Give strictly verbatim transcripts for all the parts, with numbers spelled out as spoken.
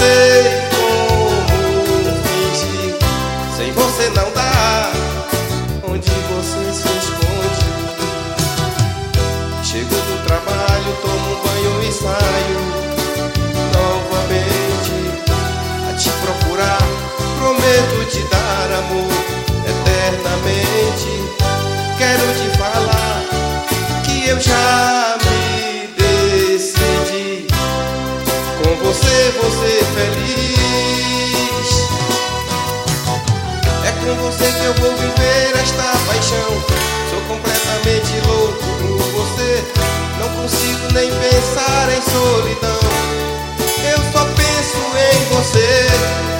sei como fingir. Sem você não dá. Onde você se esconde? Chego do trabalho, tomo um banho e saio novamente a te procurar. Prometo te dar amor eternamente. Quero te falar que eu já me decidi. Com você vou ser feliz. É com você que eu vou viver esta paixão. Sou completamente louco por você. Não consigo nem pensar em solidão. Eu só penso em você.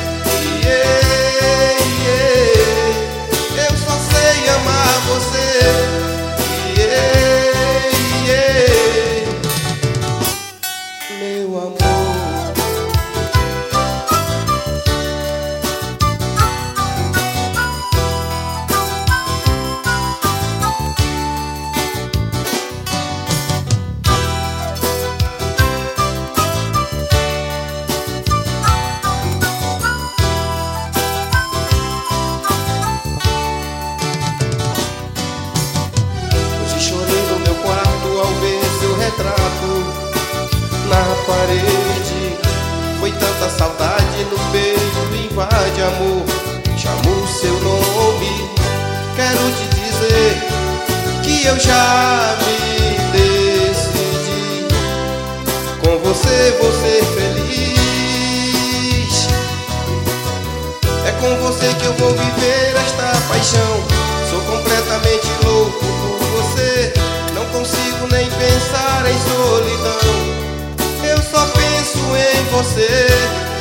Yeah, yeah. Eu só sei amar você. Yeah, yeah. Meu amor. Na parede, foi tanta saudade no peito, invade amor. Chamo o seu nome, quero te dizer que eu já me decidi. Com você vou ser feliz. É com você que eu vou viver esta paixão. Sou completamente louco por você. Não consigo nem pensar em solidão. Eu só penso em você.